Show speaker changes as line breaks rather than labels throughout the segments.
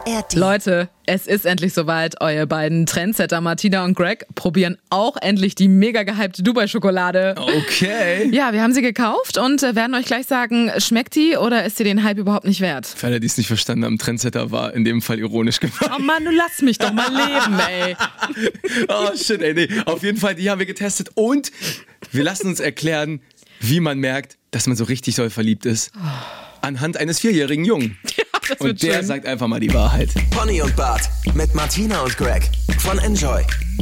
ARD.
Leute, es ist endlich soweit. Eure beiden Trendsetter Martina und Greg probieren auch endlich die mega gehypte Dubai-Schokolade.
Okay.
Ja, wir haben sie gekauft und werden euch gleich sagen, schmeckt die oder ist sie den Hype überhaupt nicht wert?
Für alle, die es nicht verstanden haben, Trendsetter war in dem Fall ironisch gemeint.
Oh Mann, du lass mich doch mal leben, ey.
Oh shit, ey, nee. Auf jeden Fall, die haben wir getestet und wir lassen uns erklären, wie man merkt, dass man so richtig doll verliebt ist. Anhand eines 4-jährigen Jungen.
Ja, das wird
Und der
schön.
sagt einfach mal die Wahrheit.
Pony und Bart mit Martina und Greg von Enjoy.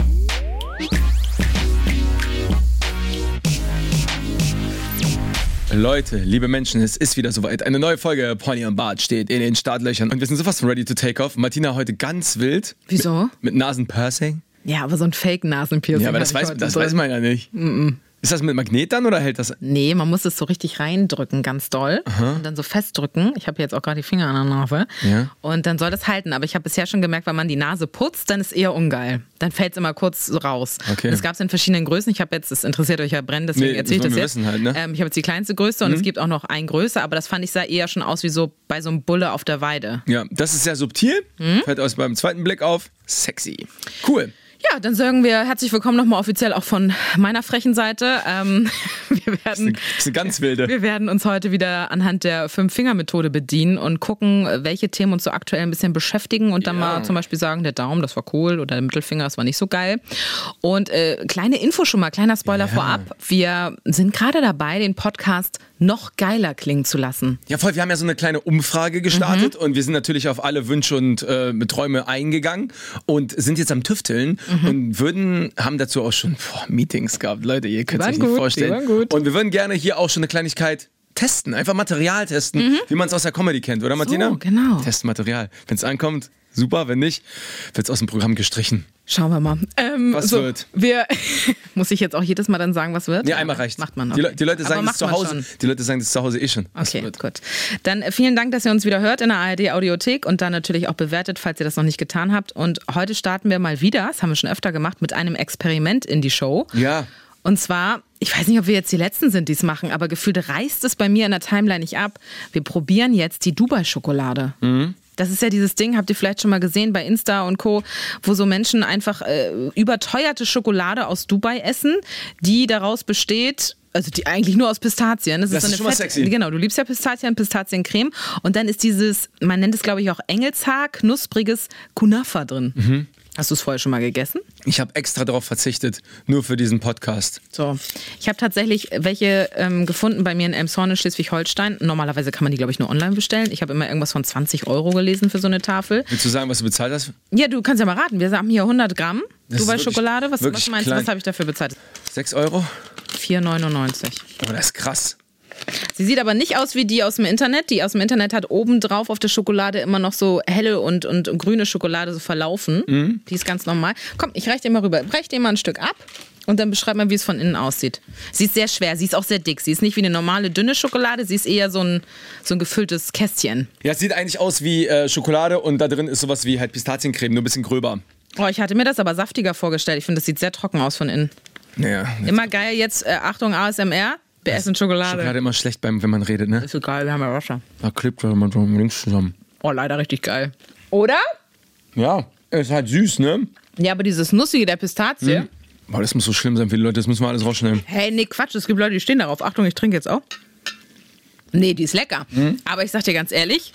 Leute, liebe Menschen, es ist wieder soweit. Eine neue Folge Pony und Bart steht in den Startlöchern. Und wir sind sowas von ready to take off. Martina heute ganz wild.
Wieso?
Mit Nasenpiercing.
Ja, aber so ein Fake-Nasenpiercing.
Ja, aber das weiß man ja nicht. Ist das mit Magnet dann oder hält das?
Nee, man muss es so richtig reindrücken, ganz doll. Und dann so festdrücken. Ich habe jetzt auch gerade die Finger an der Nase.
Ja.
Und dann soll das halten. Aber ich habe bisher schon gemerkt, wenn man die Nase putzt, dann ist eher ungeil. Dann fällt es immer kurz raus.
Okay.
Und es gab es in verschiedenen Größen. Ich habe jetzt, das interessiert euch ja brennend, deswegen erzähle ich das jetzt.
Wissen halt, ne?
Ich habe jetzt die kleinste Größe und es gibt auch noch ein Größe. Aber das fand ich sah eher schon aus wie so bei so einem Bulle auf der Weide.
Ja, das ist sehr subtil. Fällt aus beim zweiten Blick auf. Sexy. Cool.
Ja, dann sagen wir herzlich willkommen nochmal offiziell auch von meiner frechen Seite.
Das ist eine ganz wilde.
Wir werden uns heute wieder anhand der 5-Finger-Methode bedienen und gucken, welche Themen uns so aktuell ein bisschen beschäftigen und dann mal zum Beispiel sagen, der Daumen, das war cool oder der Mittelfinger, das war nicht so geil. Und kleine Info schon mal, kleiner Spoiler vorab. Wir sind gerade dabei, den Podcast noch geiler klingen zu lassen.
Ja, voll. Wir haben ja so eine kleine Umfrage gestartet und wir sind natürlich auf alle Wünsche und Träume eingegangen und sind jetzt am Tüfteln und haben dazu auch schon Meetings gehabt. Leute, ihr könnt es euch nicht vorstellen. Und wir würden gerne hier auch schon eine Kleinigkeit testen, einfach Material testen, wie man es aus der Comedy kennt, oder Martina?
So, genau.
Testen Material. Wenn es ankommt, super, wenn nicht, wird es aus dem Programm gestrichen.
Schauen wir mal.
Was wird?
Muss ich jetzt auch jedes Mal dann sagen, was wird?
Nee, einmal reicht.
Macht man. Okay.
Die Leute sagen
Aber
das zu
macht man
Hause.
schon.
Die Leute sagen das zu Hause eh schon. was
Okay,
wird.
gut. Dann vielen Dank, dass ihr uns wieder hört in der ARD Audiothek und dann natürlich auch bewertet, falls ihr das noch nicht getan habt. Und heute starten wir mal wieder, das haben wir schon öfter gemacht, mit einem Experiment in die Show.
Ja.
Und zwar, ich weiß nicht, ob wir jetzt die Letzten sind, die es machen, aber gefühlt reißt es bei mir in der Timeline nicht ab. Wir probieren jetzt die Dubai-Schokolade. Das ist ja dieses Ding, habt ihr vielleicht schon mal gesehen bei Insta und Co., wo so Menschen einfach überteuerte Schokolade aus Dubai essen, die daraus besteht, also die eigentlich nur aus Pistazien. Das
ist schon mal sexy.
Genau, du liebst ja Pistazien, Pistaziencreme. Und dann ist dieses, man nennt es glaube ich auch Engelshaar, knuspriges Kunafa drin. Hast du es vorher schon mal gegessen?
Ich habe extra darauf verzichtet, nur für diesen Podcast.
So, ich habe tatsächlich welche gefunden bei mir in Elmshorn, Schleswig-Holstein. Normalerweise kann man die, glaube ich, nur online bestellen. Ich habe immer irgendwas von 20 € gelesen für so eine Tafel.
Willst du sagen, was du bezahlt hast?
Ja, du kannst ja mal raten. Wir haben hier 100 Gramm
Das ist
Dubai-Schokolade. Was
wirklich
meinst
klein.
du, was habe ich dafür bezahlt?
6 €?
4,99.
Aber das ist krass.
Sie sieht aber nicht aus wie die aus dem Internet. Die aus dem Internet hat oben drauf auf der Schokolade immer noch so helle und grüne Schokolade so verlaufen. Die ist ganz normal. Komm, ich reiche dir mal rüber. Brech dir mal ein Stück ab und dann beschreib mal, wie es von innen aussieht. Sie ist sehr schwer, sie ist auch sehr dick. Sie ist nicht wie eine normale dünne Schokolade, sie ist eher so ein gefülltes Kästchen.
Ja, es sieht eigentlich aus wie Schokolade und da drin ist sowas wie halt Pistaziencreme, nur ein bisschen gröber.
Oh, ich hatte mir das aber saftiger vorgestellt. Ich finde, das sieht sehr trocken aus von innen.
Naja.
Immer geil jetzt, Achtung, ASMR. Wir essen Schokolade.
Schokolade immer schlecht, wenn man redet, ne?
Ist so geil, wir haben ja Wasser.
Da klebt gerade mal links zusammen.
Oh, leider richtig geil. Oder?
Ja, ist halt süß, ne?
Ja, aber dieses Nussige der Pistazie.
Boah, das muss so schlimm sein für die Leute, das müssen wir alles rausschneiden.
Hey, nee, Quatsch, es gibt Leute, die stehen darauf. Achtung, ich trinke jetzt auch. Nee, die ist lecker. Aber ich sag dir ganz ehrlich,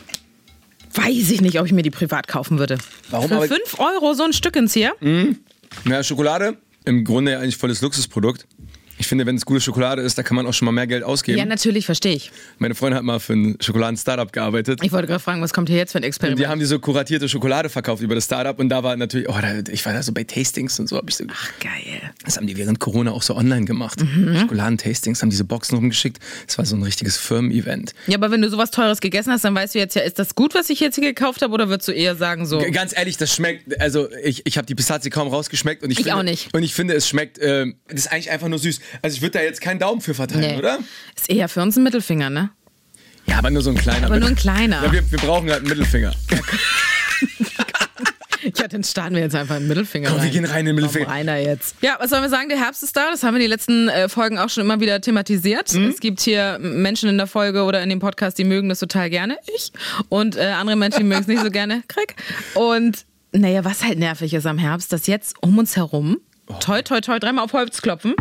weiß ich nicht, ob ich mir die privat kaufen würde.
Warum
Für
aber-
5 € so ein Stück ins hier?
Ja, Schokolade, im Grunde ja eigentlich volles Luxusprodukt. Ich finde, wenn es gute Schokolade ist, da kann man auch schon mal mehr Geld ausgeben.
Ja, natürlich, verstehe ich.
Meine Freundin hat mal für ein Schokoladen-Startup gearbeitet.
Ich wollte gerade fragen, was kommt hier jetzt für ein
Und
Experiment?
die haben diese kuratierte Schokolade verkauft über das Startup und da war natürlich, ich war da so bei Tastings und so, hab ich so,
Ach, geil.
das haben die während Corona auch so online gemacht. Schokoladentastings, haben diese Boxen rumgeschickt. Das war so ein richtiges Firmen-Event.
Ja, aber wenn du sowas Teures gegessen hast, dann weißt du jetzt ja, ist das gut, was ich jetzt hier gekauft habe, oder würdest du eher sagen so...
Ganz ehrlich, das schmeckt, also ich habe die Pistazie kaum rausgeschmeckt. Und ich finde,
auch nicht.
Und ich finde, es schmeckt, das ist eigentlich einfach nur süß. Also ich würde da jetzt keinen Daumen für verteilen,
Nee.
oder?
Ist eher für uns ein Mittelfinger, ne?
Ja, aber nur so ein kleiner.
Aber nur ein kleiner.
Ja, wir brauchen halt einen Mittelfinger.
Ja, dann starten wir jetzt einfach im Mittelfinger
Komm,
rein.
wir gehen rein in den Mittelfinger.
Komm, Rainer jetzt. Ja, was sollen wir sagen? Der Herbst ist da. Das haben wir in den letzten Folgen auch schon immer wieder thematisiert. Es gibt hier Menschen in der Folge oder in dem Podcast, die mögen das total gerne. Ich. Und andere Menschen, die mögen es nicht so gerne. Craig. Und naja, was halt nervig ist am Herbst, dass jetzt um uns herum, toi, toi, toi, dreimal auf Holz klopfen,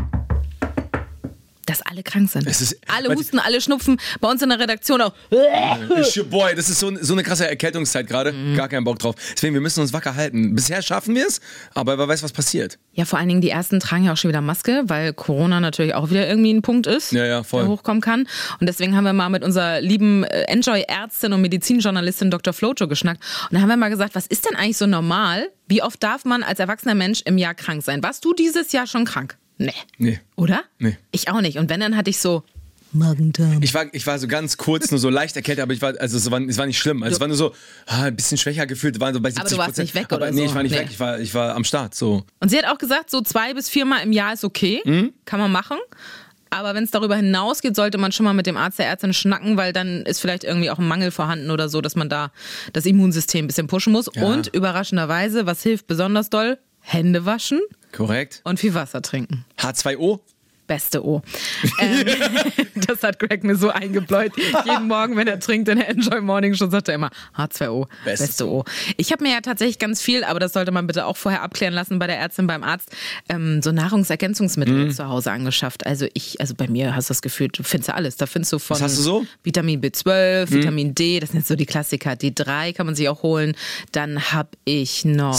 dass alle krank sind. Alle husten, alle schnupfen. Bei uns in der Redaktion auch.
Boy, das ist so eine krasse Erkältungszeit gerade. Gar keinen Bock drauf. Deswegen, wir müssen uns wacker halten. Bisher schaffen wir es, aber wer weiß, was passiert.
Ja, vor allen Dingen die Ersten tragen ja auch schon wieder Maske, weil Corona natürlich auch wieder irgendwie ein Punkt ist,
ja, voll.
der hochkommen kann. Und deswegen haben wir mal mit unserer lieben Enjoy-Ärztin und Medizinjournalistin Dr. Flojo geschnackt. Und da haben wir mal gesagt, was ist denn eigentlich so normal? Wie oft darf man als erwachsener Mensch im Jahr krank sein? Warst du dieses Jahr schon krank? Nee. Oder?
Nee.
Ich auch nicht. Und wenn, dann hatte ich so Magen-Darm.
Ich war so ganz kurz, nur so leicht erkältet, aber es war nicht schlimm. Also es war nur so ein bisschen schwächer gefühlt, waren so bei 70%.
Aber du warst nicht weg oder so?
Nee, ich war nicht weg, ich war am Start. So.
Und sie hat auch gesagt, so 2 bis 4 Mal im Jahr ist okay, kann man machen. Aber wenn es darüber hinausgeht, sollte man schon mal mit dem Arzt, der Ärztin schnacken, weil dann ist vielleicht irgendwie auch ein Mangel vorhanden oder so, dass man da das Immunsystem ein bisschen pushen muss. Ja. Und überraschenderweise, was hilft besonders doll? Hände waschen.
Korrekt.
Und viel Wasser trinken.
H2O?
Beste O. Das hat Greg mir so eingebläut. Jeden Morgen, wenn er trinkt in der Enjoy Morning Show, sagt er immer H2O. Beste O. Ich habe mir ja tatsächlich ganz viel, aber das sollte man bitte auch vorher abklären lassen bei der Ärztin, beim Arzt, so Nahrungsergänzungsmittel zu Hause angeschafft. Also bei mir hast du das Gefühl, du findest ja alles. Da findest du von
Was hast du so?
Vitamin B12, Vitamin D, das sind so die Klassiker. D3 kann man sich auch holen. Dann habe ich noch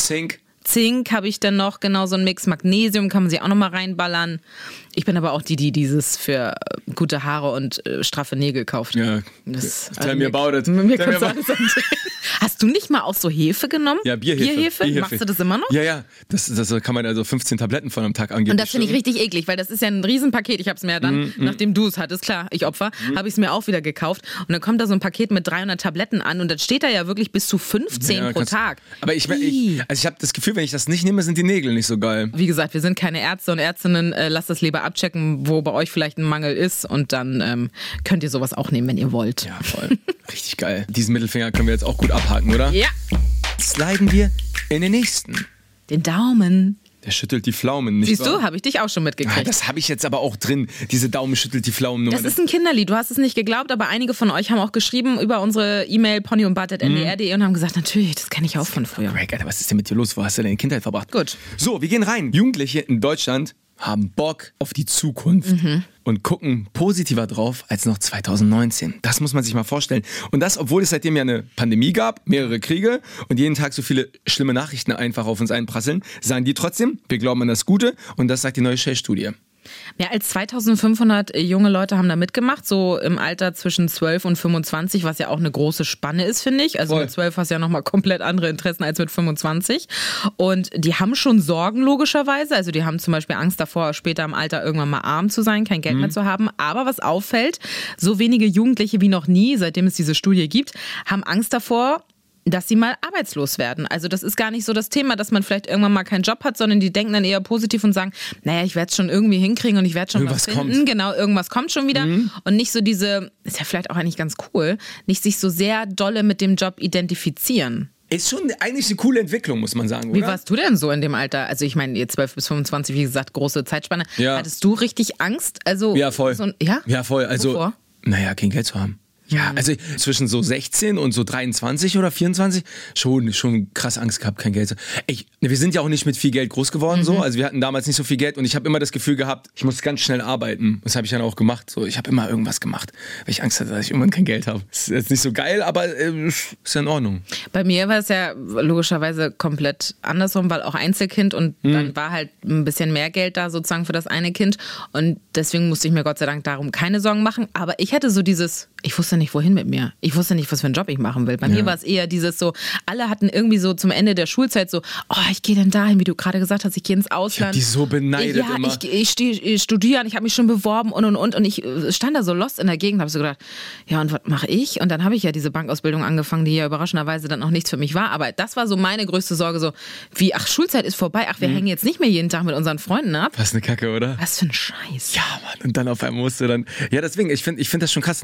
Zink habe ich dann noch, genau so ein Mix. Magnesium kann man sich auch noch mal reinballern. Ich bin aber auch die dieses für gute Haare und straffe Nägel kauft.
Ja, tell me about it.
Mir kannst du alles Hast du nicht mal auch so Hefe genommen?
Ja, Bierhefe.
Machst du das immer noch?
Ja. Das kann man also 15 Tabletten von einem Tag angeben.
Und das finde ich richtig eklig, weil das ist ja ein Riesenpaket. Ich habe es mir ja dann, nachdem du es hattest, klar, ich Opfer, habe ich es mir auch wieder gekauft. Und dann kommt da so ein Paket mit 300 Tabletten an und dann steht da ja wirklich bis zu 15 pro Tag.
Aber ich habe das Gefühl, wenn ich das nicht nehme, sind die Nägel nicht so geil.
Wie gesagt, wir sind keine Ärzte und Ärztinnen. Lasst das lieber abchecken, wo bei euch vielleicht ein Mangel ist und dann könnt ihr sowas auch nehmen, wenn ihr wollt.
Ja, voll. Richtig geil. Diesen Mittelfinger können wir jetzt auch gut abhaken, oder?
Ja.
Sliden wir in den nächsten.
Den Daumen.
Der schüttelt die Pflaumen, nicht
Siehst
wahr?
du, habe ich dich auch schon mitgekriegt.
Ja, das habe ich jetzt aber auch drin, diese Daumen schüttelt die Pflaumen.
Das ist ein Kinderlied, du hast es nicht geglaubt, aber einige von euch haben auch geschrieben über unsere E-Mail ponyundbart@ndr.de und haben gesagt, natürlich, das kenne ich auch von früher.
Greg, Alter, was ist denn mit dir los? Wo hast du deine Kindheit verbracht?
Gut.
So, wir gehen rein. Jugendliche in Deutschland haben Bock auf die Zukunft und gucken positiver drauf als noch 2019. Das muss man sich mal vorstellen. Und das, obwohl es seitdem ja eine Pandemie gab, mehrere Kriege und jeden Tag so viele schlimme Nachrichten einfach auf uns einprasseln, sagen die trotzdem, wir glauben an das Gute und das sagt die neue Shell-Studie.
Mehr als 2500 junge Leute haben da mitgemacht, so im Alter zwischen 12 und 25, was ja auch eine große Spanne ist, finde ich. Also mit 12 hast du ja nochmal komplett andere Interessen als mit 25. Und die haben schon Sorgen, logischerweise. Also die haben zum Beispiel Angst davor, später im Alter irgendwann mal arm zu sein, kein Geld mehr zu haben. Aber was auffällt, so wenige Jugendliche wie noch nie, seitdem es diese Studie gibt, haben Angst davor, dass sie mal arbeitslos werden. Also das ist gar nicht so das Thema, dass man vielleicht irgendwann mal keinen Job hat, sondern die denken dann eher positiv und sagen, naja, ich werde es schon irgendwie hinkriegen und ich werde schon was finden. Kommt. Genau, irgendwas kommt schon wieder. Und nicht so diese, ist ja vielleicht auch eigentlich ganz cool, nicht sich so sehr dolle mit dem Job identifizieren.
Ist schon eigentlich eine coole Entwicklung, muss man sagen, oder?
Wie warst du denn so in dem Alter? Also ich meine, jetzt 12 bis 25, wie gesagt, große Zeitspanne. Ja. Hattest du richtig Angst? Also,
ja, voll. Ja, voll. Also,
wovor?
Naja, kein Geld zu haben. Ja, also zwischen so 16 und so 23 oder 24 schon krass Angst gehabt, kein Geld. Wir sind ja auch nicht mit viel Geld groß geworden, so. Also wir hatten damals nicht so viel Geld und ich habe immer das Gefühl gehabt, ich muss ganz schnell arbeiten. Das habe ich dann auch gemacht. So, ich habe immer irgendwas gemacht, weil ich Angst hatte, dass ich irgendwann kein Geld habe. Ist jetzt nicht so geil, aber ist ja in Ordnung.
Bei mir war es ja logischerweise komplett andersrum, weil auch Einzelkind und dann war halt ein bisschen mehr Geld da sozusagen für das eine Kind und deswegen musste ich mir Gott sei Dank darum keine Sorgen machen. Aber ich hatte so ich wusste nicht, wohin mit mir. Ich wusste nicht, was für einen Job ich machen will. Bei mir war es eher dieses so, alle hatten irgendwie so zum Ende der Schulzeit so, oh, ich gehe denn dahin, wie du gerade gesagt hast, ich gehe ins Ausland.
Ich hab die so beneidet immer.
Ich studiere, ich habe mich schon beworben und ich stand da so lost in der Gegend, habe so gedacht, ja und was mache ich? Und dann habe ich ja diese Bankausbildung angefangen, die ja überraschenderweise dann auch nichts für mich war. Aber das war so meine größte Sorge, so wie, Schulzeit ist vorbei, wir hängen jetzt nicht mehr jeden Tag mit unseren Freunden ab.
Was eine Kacke, oder?
Was für ein Scheiß.
Ja, Mann, und dann auf einmal musst du dann, ja deswegen, ich find das schon krass. Natürlich sind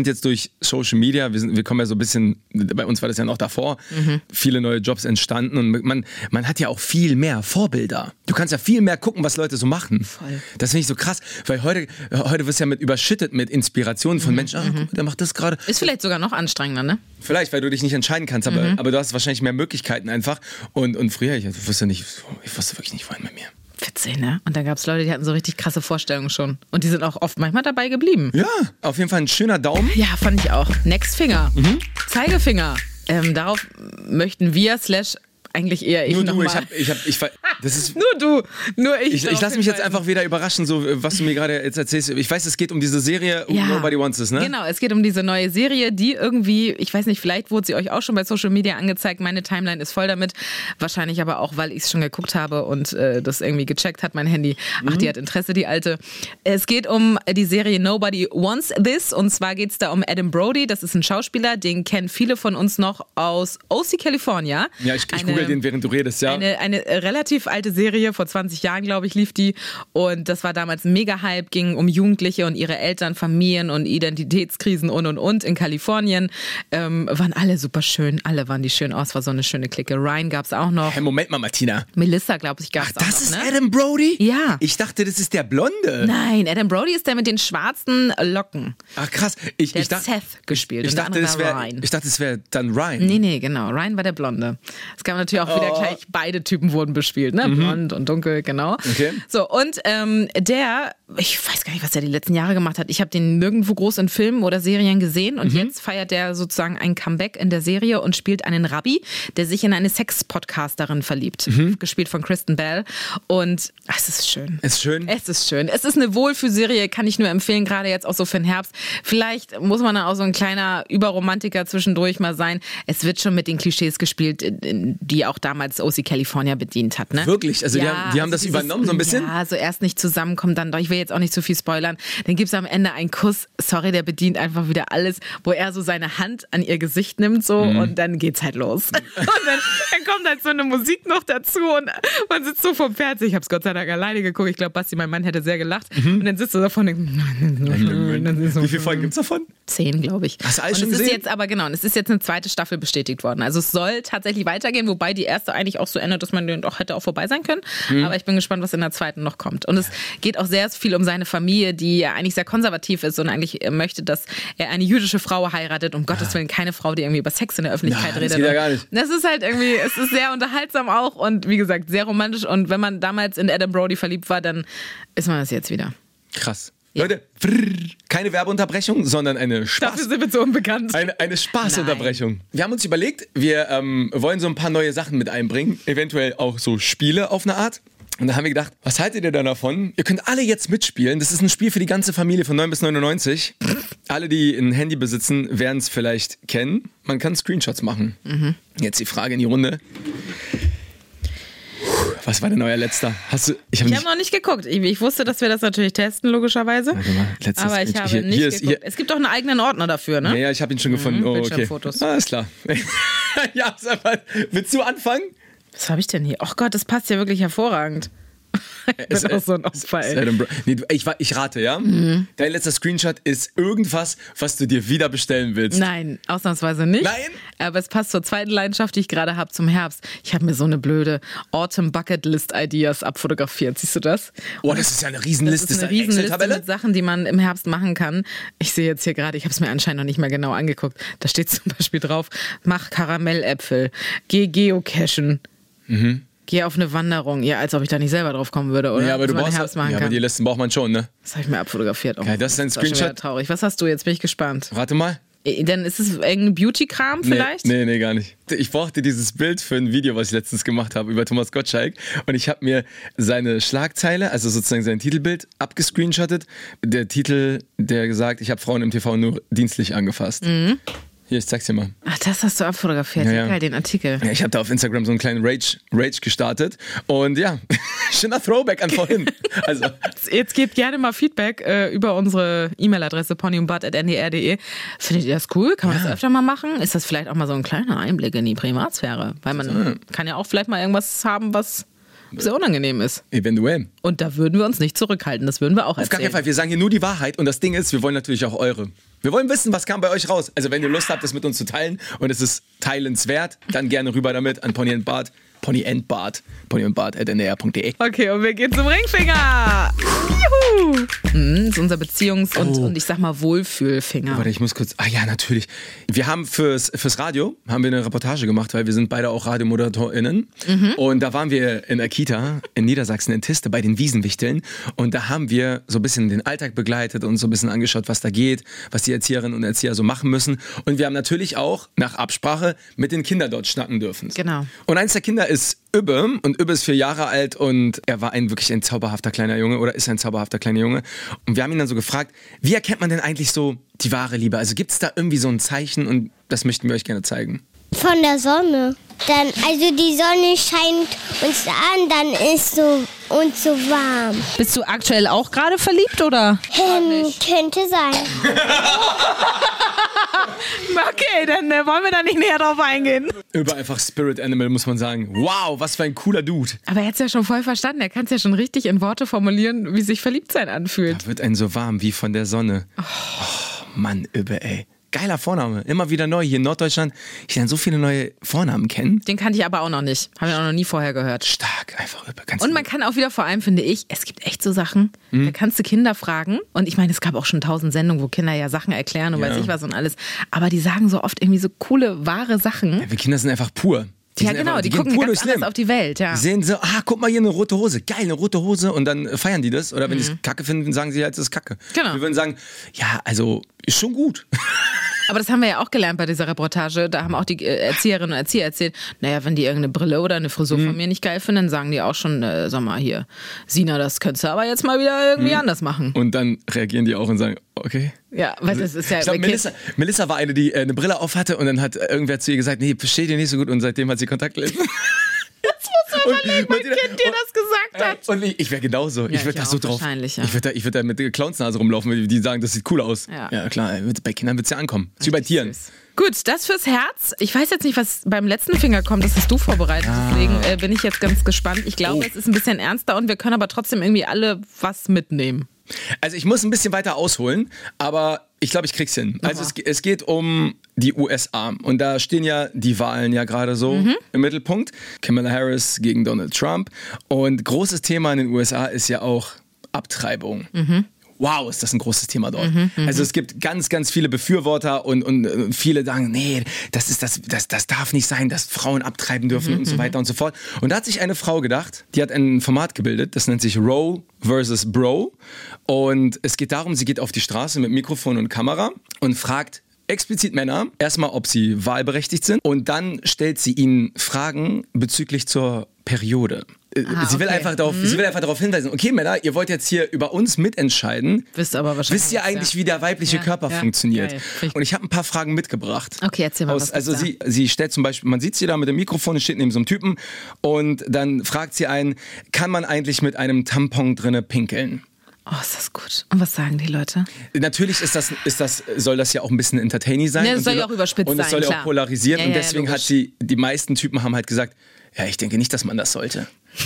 jetzt durch Social Media, wir kommen ja so ein bisschen, bei uns war das ja noch davor, viele neue Jobs entstanden und man hat ja auch viel mehr Vorbilder. Du kannst ja viel mehr gucken, was Leute so machen.
Voll.
Das finde ich so krass, weil heute wirst du ja überschüttet mit Inspirationen von Menschen, guck mal, der macht das gerade.
Ist vielleicht sogar noch anstrengender, ne?
Vielleicht, weil du dich nicht entscheiden kannst, aber du hast wahrscheinlich mehr Möglichkeiten einfach. Und früher, ich wusste wirklich nicht, wohin mit mir.
Witzig, ne? Und da gab es Leute, die hatten so richtig krasse Vorstellungen schon. Und die sind auch oft manchmal dabei geblieben.
Ja, auf jeden Fall ein schöner Daumen.
Ja, fand ich auch. Next Finger. Zeigefinger. Darauf möchten wir eigentlich eher ich
Nur du,
nochmal.
das ist...
Nur du, nur ich.
Ich lasse mich jetzt einfach wieder überraschen, so was du mir gerade jetzt erzählst. Ich weiß, es geht um diese Serie Nobody Wants This, ne?
Genau, es geht um diese neue Serie, die irgendwie, ich weiß nicht, vielleicht wurde sie euch auch schon bei Social Media angezeigt. Meine Timeline ist voll damit. Wahrscheinlich aber auch, weil ich es schon geguckt habe und das irgendwie gecheckt hat, mein Handy. Ach, die hat Interesse, die Alte. Es geht um die Serie Nobody Wants This und zwar geht es da um Adam Brody. Das ist ein Schauspieler, den kennen viele von uns noch aus OC California.
Ja, ich google den, während du redest, ja.
Eine relativ alte Serie, vor 20 Jahren, glaube ich, lief die. Und das war damals ein Mega-Hype, ging um Jugendliche und ihre Eltern, Familien und Identitätskrisen und in Kalifornien. Waren alle super schön, alle waren die schön aus, war so eine schöne Clique. Ryan gab es auch noch.
Hey, Moment mal, Martina.
Melissa, glaube ich, gab es auch noch.
Das ist Adam Brody?
Ja.
Ich dachte, das ist der Blonde.
Nein, Adam Brody ist der mit den schwarzen Locken.
Ach krass.
Der hat Seth gespielt.
Ich dachte, es wäre dann Ryan.
Nee, genau. Ryan war der Blonde. Es gab natürlich auch wieder gleich, beide Typen wurden bespielt, ne? Blond und dunkel, genau.
Okay.
So, und ich weiß gar nicht, was der die letzten Jahre gemacht hat. Ich habe den nirgendwo groß in Filmen oder Serien gesehen und jetzt feiert der sozusagen ein Comeback in der Serie und spielt einen Rabbi, der sich in eine Sex-Podcasterin verliebt. Gespielt von Kristen Bell. Und es ist schön.
Ist schön?
Es ist schön. Es ist eine Wohlfühlserie, kann ich nur empfehlen, gerade jetzt auch so für den Herbst. Vielleicht muss man dann auch so ein kleiner Überromantiker zwischendurch mal sein. Es wird schon mit den Klischees gespielt, die auch damals OC California bedient hat. Ne?
Wirklich? Also ja, die haben das übernommen so ein bisschen?
Ja, so erst nicht zusammenkommen, dann doch. Ich will jetzt auch nicht zu viel spoilern. Dann gibt es am Ende einen Kuss, sorry, der bedient einfach wieder alles, wo er so seine Hand an ihr Gesicht nimmt so und dann geht's halt los. Und dann kommt halt so eine Musik noch dazu und man sitzt so vom Fernseher. Ich hab's Gott sei Dank alleine geguckt. Ich glaube, Basti, mein Mann, hätte sehr gelacht. Und dann sitzt du davon und denkst,
wie viele Folgen gibt's davon?
10, glaube ich.
Hast du alles
und
schon
es
gesehen?
Ist jetzt aber genau, und es ist jetzt eine zweite Staffel bestätigt worden. Also es soll tatsächlich weitergehen, wobei die erste eigentlich auch so endet, dass man den doch hätte auch vorbei sein können. Aber ich bin gespannt, was in der zweiten noch kommt. Und es geht auch sehr viel um seine Familie, die ja eigentlich sehr konservativ ist und eigentlich möchte, dass er eine jüdische Frau heiratet. Um Gottes Willen keine Frau, die irgendwie über Sex in der Öffentlichkeit redet.
Das geht ja gar nicht.
Das ist halt irgendwie, es ist sehr unterhaltsam auch und wie gesagt, sehr romantisch. Und wenn man damals in Adam Brody verliebt war, dann ist man das jetzt wieder.
Krass.
Ja.
Leute, keine Werbeunterbrechung, sondern eine
Dafür sind wir so unbekannt.
Eine Spaßunterbrechung. Wir haben uns überlegt, wir wollen so ein paar neue Sachen mit einbringen, eventuell auch so Spiele auf eine Art. Und da haben wir gedacht, was haltet ihr denn davon? Ihr könnt alle jetzt mitspielen. Das ist ein Spiel für die ganze Familie von 9 bis 99. Alle, die ein Handy besitzen, werden es vielleicht kennen. Man kann Screenshots machen. Jetzt die Frage in die Runde. Was war denn euer letzter? Ich habe
noch nicht geguckt. Ich wusste, dass wir das natürlich testen, logischerweise.
Warte mal,
aber ich habe nicht geguckt. Es gibt auch einen eigenen Ordner dafür, ne?
Ja, ich habe ihn schon gefunden. Oh, okay.
Fotos.
Alles klar. Ja, willst du anfangen?
Was habe ich denn hier? Oh Gott, das passt ja wirklich hervorragend. Ich bin auch so ein Opfer, ey.
Nee, ich rate, ja? Dein letzter Screenshot ist irgendwas, was du dir wieder bestellen willst.
Nein, ausnahmsweise nicht.
Nein?
Aber es passt zur zweiten Leidenschaft, die ich gerade habe, zum Herbst. Ich habe mir so eine blöde Autumn Bucket List Ideas abfotografiert. Siehst du das?
Oh, das ist ja eine Riesenliste.
Das ist eine Riesenliste mit Sachen, die man im Herbst machen kann. Ich sehe jetzt hier gerade, ich habe es mir anscheinend noch nicht mehr genau angeguckt. Da steht zum Beispiel drauf, mach Karamelläpfel, geh geocachen. Geh auf eine Wanderung. Ja, als ob ich da nicht selber drauf kommen würde, oder?
Ja, aber du brauchst
Herbst machen
aber die Listen braucht man schon, ne?
Das habe ich mir abfotografiert. Oh,
okay, das ist ein Screenshot.
Traurig. Was hast du jetzt? Bin ich gespannt.
Warte mal.
Dann ist es irgendein Beauty-Kram vielleicht?
Nee, gar nicht. Ich brauchte dieses Bild für ein Video, was ich letztens gemacht habe über Thomas Gottschalk. Und ich habe mir seine Schlagzeile, also sozusagen sein Titelbild, abgescreenshottet. Der Titel, der gesagt, ich habe Frauen im TV nur dienstlich angefasst. Hier, ich zeig's dir mal.
Ach, das hast du abfotografiert. Ja. Geil, den Artikel.
Ja, ich habe da auf Instagram so einen kleinen Rage gestartet. Und ja, schöner Throwback an vorhin. Also.
Jetzt gebt gerne mal Feedback über unsere E-Mail-Adresse ponyundbutt@ndr.de. Findet ihr das cool? Kann man das öfter mal machen? Ist das vielleicht auch mal so ein kleiner Einblick in die Privatsphäre? Weil man kann ja auch vielleicht mal irgendwas haben, was sehr unangenehm ist.
Eventuell.
Und da würden wir uns nicht zurückhalten. Das würden wir auch erzählen.
Auf gar keinen Fall. Wir sagen hier nur die Wahrheit. Und das Ding ist, wir wollen natürlich auch eure Wir wollen wissen, was kam bei euch raus. Also wenn ihr Lust habt, das mit uns zu teilen und es ist teilenswert, dann gerne rüber damit an Pony and Bart. ponyandbart@ndr.de.
Okay, und wir gehen zum Ringfinger. Juhu! Das ist unser Beziehungs- und ich sag mal Wohlfühlfinger.
Warte, ich muss kurz. Ah ja, natürlich. Wir haben fürs Radio haben wir eine Reportage gemacht, weil wir sind beide auch RadiomoderatorInnen. Und da waren wir in der Kita in Niedersachsen in Tiste bei den Wiesenwichteln. Und da haben wir so ein bisschen den Alltag begleitet und so ein bisschen angeschaut, was da geht, was die Erzieherinnen und Erzieher so machen müssen. Und wir haben natürlich auch nach Absprache mit den Kindern dort schnacken dürfen.
Genau.
Und eins der Kinder ist Übbe und Übbe ist 4 Jahre alt und er war wirklich ein zauberhafter kleiner Junge oder ist ein zauberhafter kleiner Junge und wir haben ihn dann so gefragt, wie erkennt man denn eigentlich so die wahre Liebe? Also gibt es da irgendwie so ein Zeichen und das möchten wir euch gerne zeigen.
Von der Sonne. Also die Sonne scheint uns an, dann ist so uns so warm.
Bist du aktuell auch gerade verliebt, oder?
Könnte sein.
Okay, dann wollen wir da nicht näher drauf eingehen.
Über einfach Spirit Animal, muss man sagen. Wow, was für ein cooler Dude.
Aber er hat es ja schon voll verstanden. Er kann es ja schon richtig in Worte formulieren, wie sich Verliebtsein anfühlt.
Da wird einen so warm wie von der Sonne. Oh Mann, Übbe, ey. Geiler Vorname. Immer wieder neu. Hier in Norddeutschland. Ich lerne so viele neue Vornamen kennen.
Den kannte ich aber auch noch nicht. Habe ich auch noch nie vorher gehört.
Stark, einfach Übbe.
Und man kann auch wieder, vor allem finde ich, es gibt echt so Sachen, da kannst du Kinder fragen. Und ich meine, es gab auch schon 1000 Sendungen, wo Kinder ja Sachen erklären und weiß ich was und alles. Aber die sagen so oft irgendwie so coole, wahre Sachen.
Ja, wir Kinder sind einfach pur.
Die gucken ganz anders auf die Welt, ja.
Die sehen so, guck mal hier, eine rote Hose. Geil, eine rote Hose. Und dann feiern die das. Oder wenn die es kacke finden, sagen sie halt, es ist kacke.
Genau.
Wir würden sagen, ja, also, ist schon gut.
Aber das haben wir ja auch gelernt bei dieser Reportage. Da haben auch die Erzieherinnen und Erzieher erzählt, naja, wenn die irgendeine Brille oder eine Frisur von mir nicht geil finden, dann sagen die auch schon, sag mal hier, Sina, das könntest du aber jetzt mal wieder irgendwie anders machen.
Und dann reagieren die auch und sagen, okay.
Ja, weil das ist ja...
Ich glaube, Melissa war eine, die eine Brille auf hatte und dann hat irgendwer zu ihr gesagt, nee, versteht ihr nicht so gut und seitdem hat sie Kontaktlinsen.
Jetzt muss man überlegen, mein Kind dir das gesagt hat.
Und ich wäre genauso.
Ja,
ich würde da so drauf.
Ja.
Ich würde da mit der Clownsnase rumlaufen, die sagen, das sieht cool aus. Ja klar, bei Kindern wird es ja ankommen. Ist wie bei Tieren.
Süß. Gut, das fürs Herz. Ich weiß jetzt nicht, was beim letzten Finger kommt. Das hast du vorbereitet. Deswegen bin ich jetzt ganz gespannt. Ich glaube, es ist ein bisschen ernster und wir können aber trotzdem irgendwie alle was mitnehmen.
Also ich muss ein bisschen weiter ausholen, aber ich glaube, ich krieg's hin. Also es geht um die USA und da stehen ja die Wahlen ja gerade so im Mittelpunkt. Kamala Harris gegen Donald Trump und großes Thema in den USA ist ja auch Abtreibung. Wow, ist das ein großes Thema dort. Also es gibt ganz, ganz viele Befürworter und viele sagen, nee, das darf nicht sein, dass Frauen abtreiben dürfen und so weiter und so fort. Und da hat sich eine Frau gedacht, die hat ein Format gebildet, das nennt sich Roe versus Bro. Und es geht darum, sie geht auf die Straße mit Mikrofon und Kamera und fragt explizit Männer erstmal, ob sie wahlberechtigt sind und dann stellt sie ihnen Fragen bezüglich zur Periode. Sie will einfach darauf hinweisen, okay Männer, ihr wollt jetzt hier über uns mitentscheiden.
Wisst ihr
eigentlich, wie der weibliche Körper funktioniert? Geil. Und ich habe ein paar Fragen mitgebracht.
Okay, erzähl mal was.
Also sie stellt zum Beispiel, man sieht sie da mit dem Mikrofon, steht neben so einem Typen und dann fragt sie einen, kann man eigentlich mit einem Tampon drinne pinkeln?
Oh, ist das gut. Und was sagen die Leute?
Natürlich soll das ja auch ein bisschen entertaining sein.
Ja, das soll ja auch überspitzt sein,
und es soll ja auch polarisieren.
Ja,
und deswegen hat die meisten Typen haben halt gesagt, ja, ich denke nicht, dass man das sollte.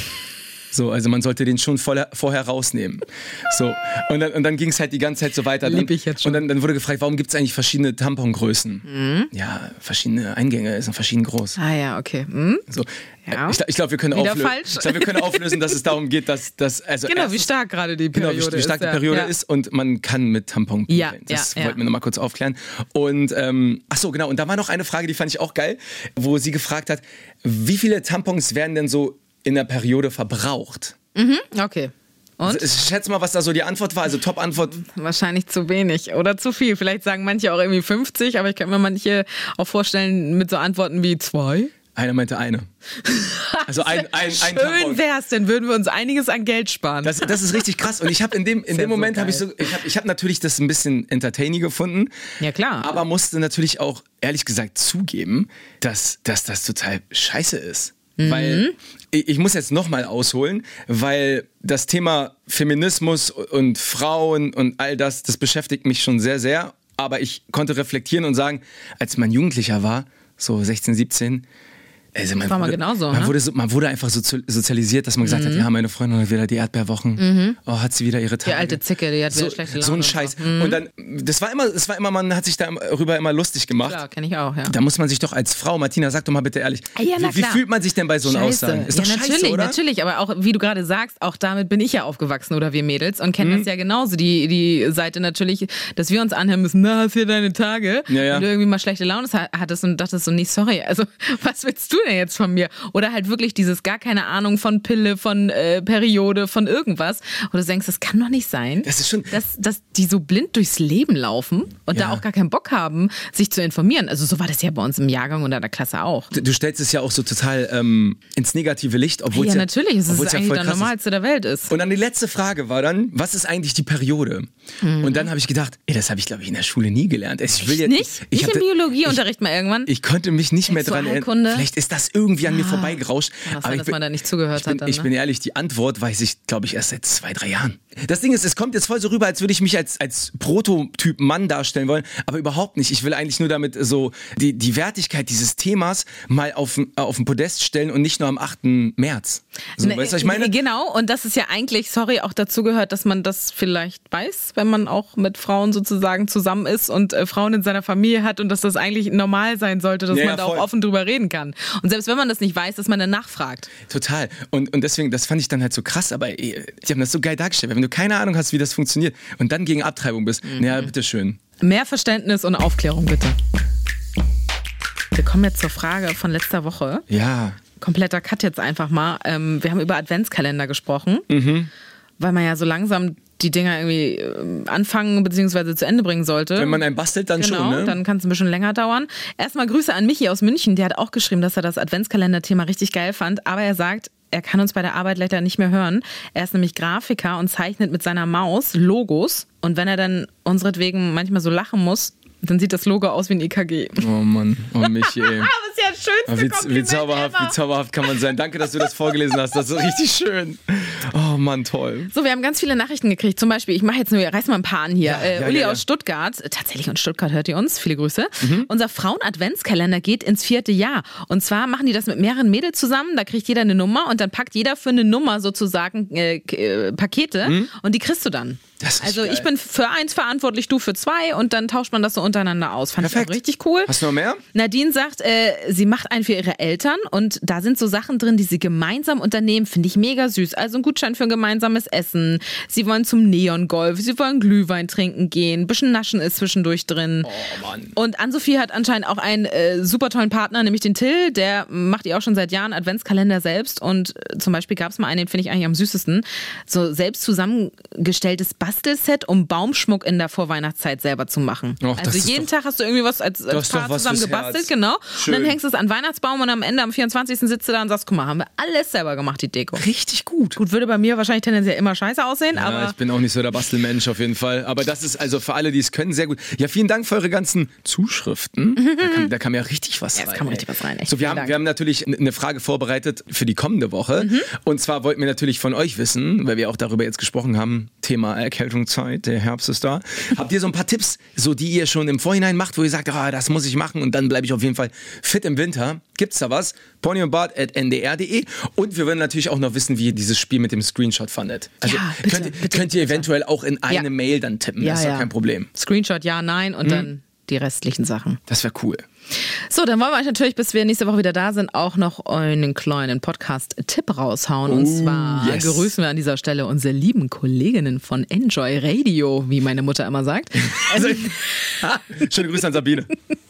So, also man sollte den schon vorher rausnehmen. So, und dann ging es halt die ganze Zeit so weiter.
Lieb ich jetzt schon.
Und dann wurde gefragt, warum gibt es eigentlich verschiedene Tampongrößen? Ja, verschiedene Eingänge sind verschieden groß.
Ah ja, okay.
So.
Ja.
Ich glaube, wir können auflösen, dass es darum geht, dass also
genau, wie stark gerade die Periode ist.
Wie stark die Periode ist und man kann mit Tampon pinkeln. Das wollten wir nochmal kurz aufklären. Und genau, und da war noch eine Frage, die fand ich auch geil, wo sie gefragt hat, wie viele Tampons werden denn so in der Periode verbraucht?
Okay. Und?
Ich schätze mal, was da so die Antwort war. Also Top-Antwort.
Wahrscheinlich zu wenig oder zu viel. Vielleicht sagen manche auch irgendwie 50, aber ich kann mir manche auch vorstellen mit so Antworten wie 2.
Einer meinte eine. Also ein
Schön wär's, dann würden wir uns einiges an Geld sparen.
Das ist richtig krass. Und ich habe in dem Moment ich habe natürlich das ein bisschen entertaining gefunden.
Ja klar.
Aber musste natürlich auch ehrlich gesagt zugeben, dass das total scheiße ist. Weil ich muss jetzt nochmal ausholen, weil das Thema Feminismus und Frauen und all das beschäftigt mich schon sehr, sehr. Aber ich konnte reflektieren und sagen, als man Jugendlicher war, so 16, 17, Also
das war mal genauso.
Man wurde einfach so sozialisiert, dass man gesagt hat, ja, meine Freundin hat wieder die Erdbeerwochen. Oh, hat sie wieder ihre Tage.
Die alte Zicke, die hat wieder schlechte Laune.
So ein Scheiß. Und dann, das war immer, man hat sich darüber immer lustig gemacht.
Klar, kenne ich auch, ja.
Da muss man sich doch als Frau, Martina, sag doch mal bitte ehrlich, wie fühlt man sich denn bei so einem Aussagen? Ist doch scheiße, oder?
Natürlich, aber auch, wie du gerade sagst, auch damit bin ich ja aufgewachsen oder wir Mädels und kennen das ja genauso. Die Seite natürlich, dass wir uns anhören müssen, na, hast du deine Tage?
Ja.
Und du irgendwie mal schlechte Laune hattest und dachtest so, nee, sorry, also was willst du denn jetzt von mir? Oder halt wirklich dieses gar keine Ahnung von Pille, von Periode, von irgendwas. Oder du denkst, das kann doch nicht sein,
das ist schon
dass die so blind durchs Leben laufen und da auch gar keinen Bock haben, sich zu informieren. Also so war das ja bei uns im Jahrgang und in der Klasse auch.
Du stellst es ja auch so total ins negative Licht, obwohl
ja natürlich, es ist
ja
eigentlich
voll
das
krass
Normalste der Welt ist.
Und dann die letzte Frage war dann, was ist eigentlich die Periode? Und dann habe ich gedacht, das habe ich glaube ich in der Schule nie gelernt. Ich will
nicht im Biologieunterricht mal irgendwann?
Ich konnte mich nicht mehr dran erinnern. Vielleicht ist das irgendwie an mir vorbeigerauscht.
Aber dass man da nicht zugehört hat.
Ich bin ehrlich, die Antwort weiß ich, glaube ich, erst seit 2-3 Jahren. Das Ding ist, es kommt jetzt voll so rüber, als würde ich mich als Prototyp Mann darstellen wollen, aber überhaupt nicht. Ich will eigentlich nur damit so die Wertigkeit dieses Themas mal auf den Podest stellen und nicht nur am 8. März. So, weißt du, was ich meine?
Genau, und das ist ja eigentlich, auch dazu gehört, dass man das vielleicht weiß, wenn man auch mit Frauen sozusagen zusammen ist und Frauen in seiner Familie hat und dass das eigentlich normal sein sollte, dass man da auch offen drüber reden kann. Und selbst wenn man das nicht weiß, dass man dann nachfragt.
Total. Und deswegen, das fand ich dann halt so krass, aber die haben das so geil dargestellt. Wenn du keine Ahnung hast, wie das funktioniert und dann gegen Abtreibung bist, naja, bitteschön.
Mehr Verständnis und Aufklärung, bitte. Wir kommen jetzt zur Frage von letzter Woche.
Ja.
Kompletter Cut jetzt einfach mal. Wir haben über Adventskalender gesprochen, weil man ja so langsam die Dinger irgendwie anfangen bzw. zu Ende bringen sollte.
Wenn man einen bastelt, dann schon, ne?
Dann kann es ein bisschen länger dauern. Erstmal Grüße an Michi aus München, der hat auch geschrieben, dass er das Adventskalender-Thema richtig geil fand, aber er sagt, er kann uns bei der Arbeit leider nicht mehr hören. Er ist nämlich Grafiker und zeichnet mit seiner Maus Logos und wenn er dann unseretwegen manchmal so lachen muss, dann sieht das Logo aus wie ein EKG.
Oh Mann, oh Michi, ey.
Das ist ja das schönste Kompliment
wie zauberhaft kann man sein. Danke, dass du das vorgelesen hast. Das ist richtig schön. Oh Mann, toll.
So, wir haben ganz viele Nachrichten gekriegt. Zum Beispiel, ich reiß mal ein paar an hier. Uli aus Stuttgart, tatsächlich in Stuttgart hört ihr uns, viele Grüße. Unser Frauen-Adventskalender geht ins 4. Jahr. Und zwar machen die das mit mehreren Mädels zusammen. Da kriegt jeder eine Nummer und dann packt jeder für eine Nummer sozusagen Pakete und die kriegst du dann. Also geil. Ich bin für 1 verantwortlich, du für 2 und dann tauscht man das so untereinander aus. Fand ich auch richtig cool.
Hast du noch mehr?
Nadine sagt, sie macht einen für ihre Eltern und da sind so Sachen drin, die sie gemeinsam unternehmen, finde ich mega süß. Also ein Gutschein für ein gemeinsames Essen. Sie wollen zum Neon-Golf, sie wollen Glühwein trinken gehen, ein bisschen Naschen ist zwischendurch drin.
Oh Mann.
Und Ann-Sophie hat anscheinend auch einen super tollen Partner, nämlich den Till, der macht ihr auch schon seit Jahren Adventskalender selbst und zum Beispiel gab es mal einen, den finde ich eigentlich am süßesten, so selbst zusammengestelltes Bastelset, um Baumschmuck in der Vorweihnachtszeit selber zu machen.
Och,
also jeden Tag hast du irgendwie was als Paar zusammen gebastelt, genau.
Schön.
Und dann hängst du es an den Weihnachtsbaum und am Ende, am 24. sitzt du da und sagst, guck mal, haben wir alles selber gemacht, die Deko.
Richtig gut.
Gut, würde bei mir wahrscheinlich tendenziell immer scheiße aussehen,
ja,
aber...
ich bin auch nicht so der Bastelmensch auf jeden Fall. Aber das ist also für alle, die es können, sehr gut. Ja, vielen Dank für eure ganzen Zuschriften. Da kam ja richtig was rein.
Ja, es kam richtig was rein, echt.
So, wir haben natürlich eine Frage vorbereitet für die kommende Woche. Und zwar wollten wir natürlich von euch wissen, weil wir auch darüber jetzt gesprochen haben, Thema Erkältungszeit, der Herbst ist da. Habt ihr so ein paar Tipps, so die ihr schon im Vorhinein macht, wo ihr sagt, das muss ich machen und dann bleibe ich auf jeden Fall fit im Winter? Gibt's da was? ponyundbart@ndr.de. Und wir wollen natürlich auch noch wissen, wie ihr dieses Spiel mit dem Screenshot fandet. Also
ja, bitte,
könnt ihr eventuell auch in eine Mail dann tippen, das ist doch kein Problem.
Screenshot, ja, nein und dann die restlichen Sachen.
Das wäre cool.
So, dann wollen wir euch natürlich, bis wir nächste Woche wieder da sind, auch noch einen kleinen Podcast-Tipp raushauen. Und zwar grüßen wir an dieser Stelle unsere lieben Kolleginnen von Enjoy Radio, wie meine Mutter immer sagt. Also,
schöne Grüße an Sabine.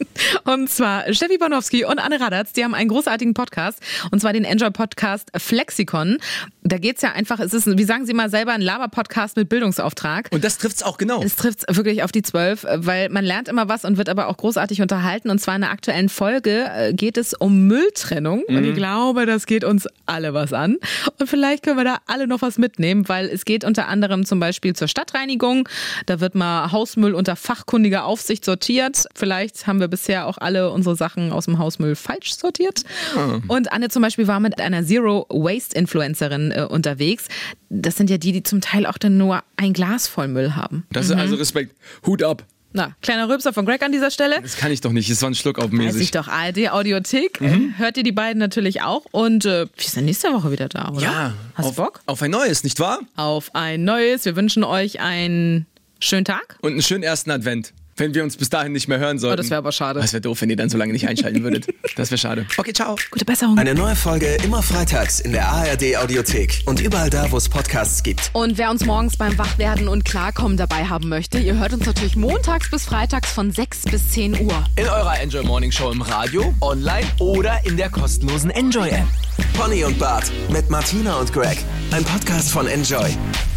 Und zwar Steffi Bornowski und Anne Radatz, die haben einen großartigen Podcast, und zwar den Enjoy-Podcast Flexikon. Da geht's ja einfach, es ist, wie sagen Sie mal selber, ein Laber-Podcast mit Bildungsauftrag.
Und das trifft's auch genau.
Es trifft's wirklich auf die 12, weil man lernt immer was und wird aber auch großartig unterhalten. Und zwar in der aktuellen Folge geht es um Mülltrennung. Und ich glaube, das geht uns alle was an. Und vielleicht können wir da alle noch was mitnehmen, weil es geht unter anderem zum Beispiel zur Stadtreinigung. Da wird mal Hausmüll unter fachkundiger Aufsicht sortiert. Vielleicht haben wir bisher auch alle unsere Sachen aus dem Hausmüll falsch sortiert. Und Anne zum Beispiel war mit einer Zero-Waste-Influencerin unterwegs. Das sind ja die zum Teil auch dann nur ein Glas voll Müll haben.
Das ist also Respekt. Hut ab.
Na, kleiner Rülpser von Greg an dieser Stelle.
Das kann ich doch nicht, das war ein Schluck auf mäßig.
Weiß ich doch, ARD Audiothek. Hört ihr die beiden natürlich auch. Und wir sind nächste Woche wieder da, oder?
Ja.
Hast du Bock?
Auf ein neues, nicht wahr?
Auf ein neues. Wir wünschen euch einen schönen Tag.
Und einen schönen ersten Advent. Wenn wir uns bis dahin nicht mehr hören sollten.
Oh, das wäre aber schade.
Das wäre doof, wenn ihr dann so lange nicht einschalten würdet. Das wäre schade. Okay, ciao.
Gute Besserung.
Eine neue Folge immer freitags in der ARD Audiothek und überall da, wo es Podcasts gibt.
Und wer uns morgens beim Wachwerden und Klarkommen dabei haben möchte, ihr hört uns natürlich montags bis freitags von 6 bis 10 Uhr.
In eurer Enjoy Morning Show im Radio, online oder in der kostenlosen Enjoy App.
Pony und Bart mit Martina und Greg. Ein Podcast von Enjoy.